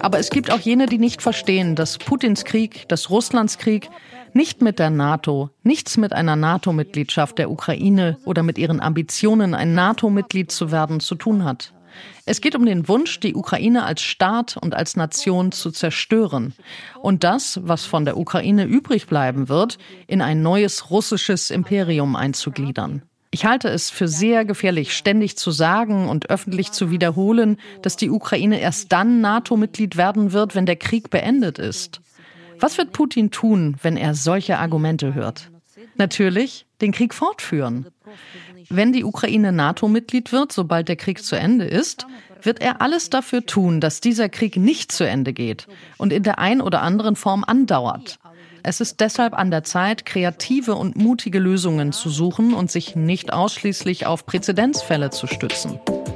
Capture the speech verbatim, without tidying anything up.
Aber es gibt auch jene, die nicht verstehen, dass Putins Krieg, dass Russlands Krieg nicht mit der NATO, nichts mit einer NATO-Mitgliedschaft der Ukraine oder mit ihren Ambitionen, ein NATO-Mitglied zu werden, zu tun hat. Es geht um den Wunsch, die Ukraine als Staat und als Nation zu zerstören und das, was von der Ukraine übrig bleiben wird, in ein neues russisches Imperium einzugliedern. Ich halte es für sehr gefährlich, ständig zu sagen und öffentlich zu wiederholen, dass die Ukraine erst dann NATO-Mitglied werden wird, wenn der Krieg beendet ist. Was wird Putin tun, wenn er solche Argumente hört? Natürlich den Krieg fortführen. Wenn die Ukraine NATO-Mitglied wird, sobald der Krieg zu Ende ist, wird er alles dafür tun, dass dieser Krieg nicht zu Ende geht und in der ein oder anderen Form andauert. Es ist deshalb an der Zeit, kreative und mutige Lösungen zu suchen und sich nicht ausschließlich auf Präzedenzfälle zu stützen.